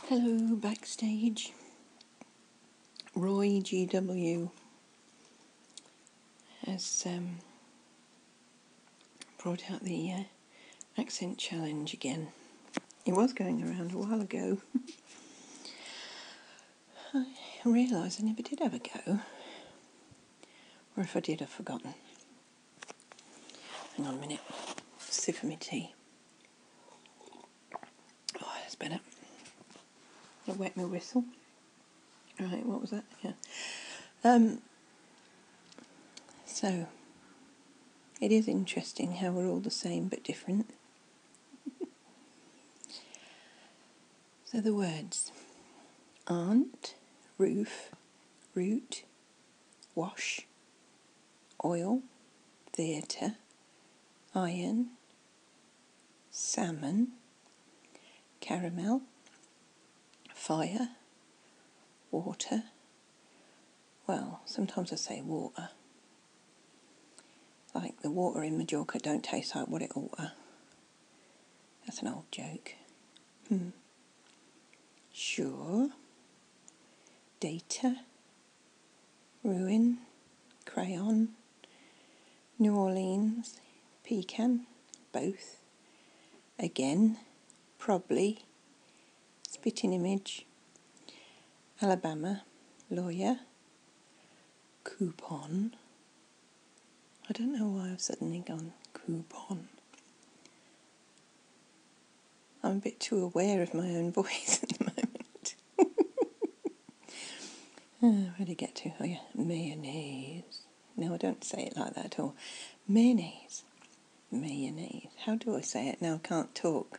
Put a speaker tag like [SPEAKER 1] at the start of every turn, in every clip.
[SPEAKER 1] Hello, backstage. Roy GW has brought out the accent challenge again. It was going around a while ago. I realised I never did have a go. Or if I did, I've forgotten. Hang on a minute. Sip of my tea. Oh, that's better. I wet my whistle. Right, what was that? Yeah. So, it is interesting how we're all the same but different. So the words: aunt, roof, root, wash, oil, theatre, iron, salmon, caramel, fire, water. Well, sometimes I say water. Like the water in Majorca don't taste like what it oughta. That's an old joke. Sure. Data. Ruin. Crayon. New Orleans. Pecan. Both. Again. Probably. Spitting image. Alabama. Lawyer. Coupon. I don't know why I've suddenly gone coupon. I'm a bit too aware of my own voice at the moment. Where did I get to? Oh yeah, mayonnaise. No, I don't say it like that at all. Mayonnaise. Mayonnaise. How do I say it now? I can't talk.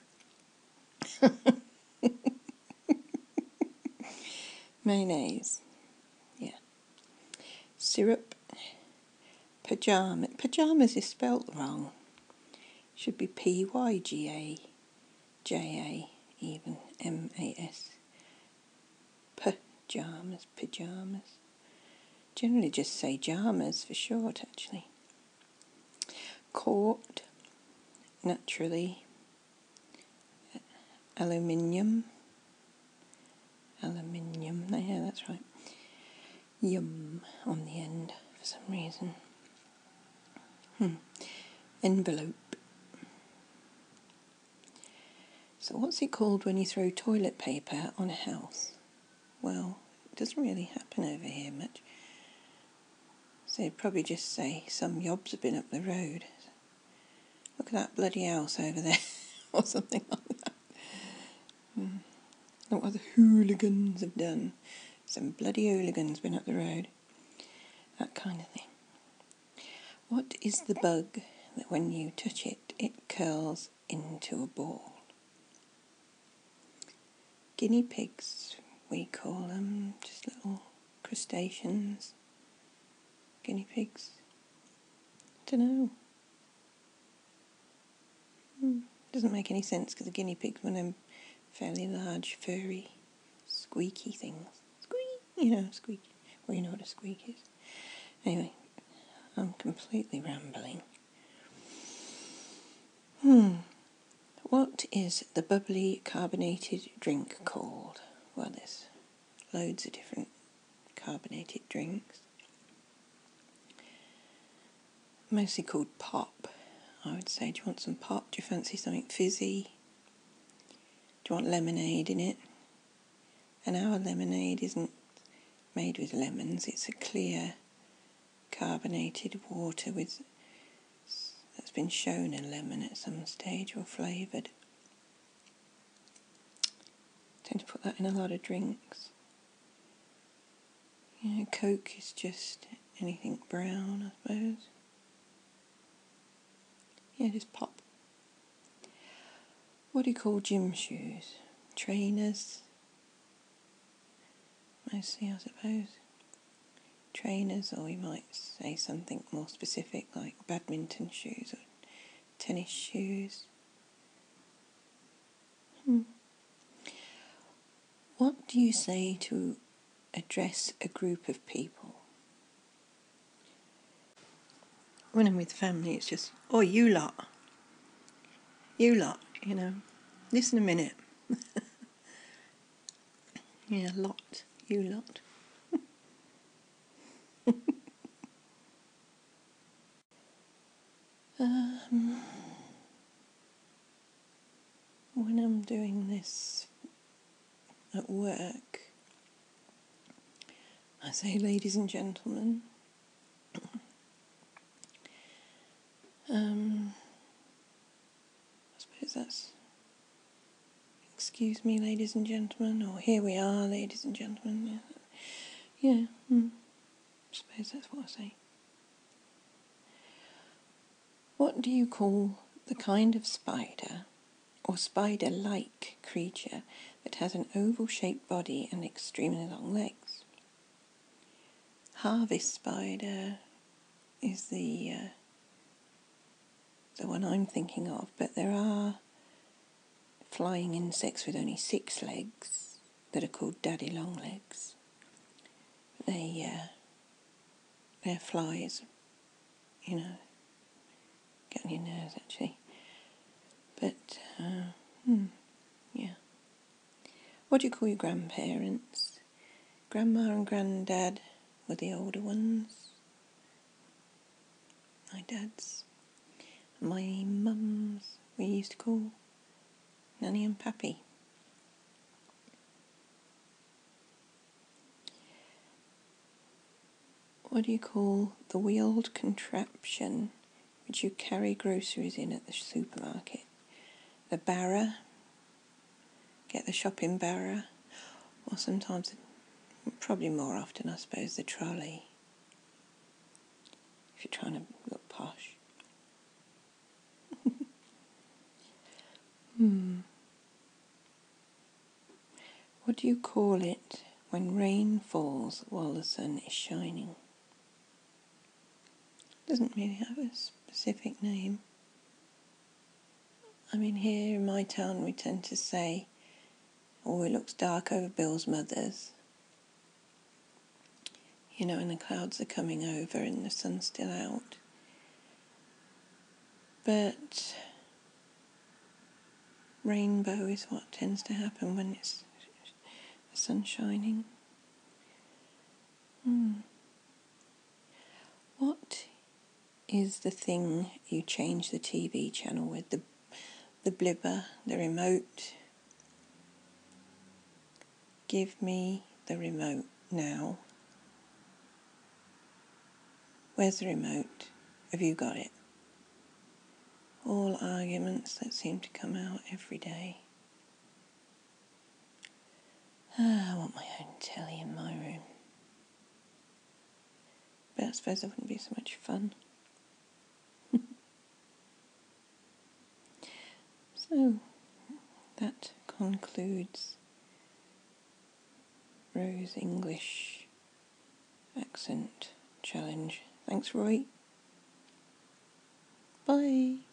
[SPEAKER 1] Mayonnaise. Yeah. Syrup. Pajama. Pajamas is spelt wrong. Should be Pyjaja even MAS. Pajamas. Generally just say jamas for short, actually. Court. Naturally. Aluminium. Yeah, that's right. Yum on the end for some reason. Envelope. So what's it called when you throw toilet paper on a house? Well, it doesn't really happen over here much. So you'd probably just say some yobs have been up the road. Look at that bloody house over there. Or something like that. Look what the hooligans have done. Some bloody hooligans been up the road. That kind of thing. What is the bug that when you touch it, it curls into a ball? Guinea pigs, we call them. Just little crustaceans. Guinea pigs. Dunno. Doesn't make any sense because the guinea pigs were them fairly large, furry, squeaky things. Squeak! Squeak. Well, you know what a squeak is. Anyway, I'm completely rambling. What is the bubbly carbonated drink called? Well, there's loads of different carbonated drinks. Mostly called pop, I would say. Do you want some pop? Do you fancy something fizzy? Do you want lemonade in it? And our lemonade isn't made with lemons. It's a clear carbonated water that's been shown a lemon at some stage or flavoured. Tend to put that in a lot of drinks. Coke is just anything brown, I suppose. Yeah, just pop. What do you call gym shoes? Trainers? Mostly, I suppose. Trainers, or you might say something more specific like badminton shoes or tennis shoes. What do you say to address a group of people? When I'm with family, it's just, oh, you lot. You lot, Listen a minute. Yeah, lot. You lot. When I'm doing this at work, I say, ladies and gentlemen. I suppose that's, excuse me, ladies and gentlemen, or here we are, ladies and gentlemen. Yeah, I suppose that's what I say. What do you call the kind of spider, or spider-like creature, that has an oval-shaped body and extremely long legs? Harvest spider is the one I'm thinking of, but there are flying insects with only 6 legs that are called daddy long legs. They're flies, get on your nerves actually. But, yeah. What do you call your grandparents? Grandma and Granddad were the older ones. My dad's. My mum's we used to call Nanny and Pappy. What do you call the wheeled contraption which you carry groceries in at the supermarket? The barra. Get the shopping barra. Or sometimes, probably more often I suppose, the trolley. If you're trying to look posh. What do you call it when rain falls while the sun is shining? Doesn't really have a specific name. I mean, here in my town we tend to say, oh, it looks dark over Bill's mother's. And the clouds are coming over and the sun's still out. But rainbow is what tends to happen when it's the sun shining. What is the thing you change the TV channel with? The blibber, the remote. Give me the remote now. Where's the remote? Have you got it? All arguments that seem to come out every day. I want my own telly in my room. But I suppose that wouldn't be so much fun. So, that concludes Rose English accent challenge. Thanks, Roy. Bye.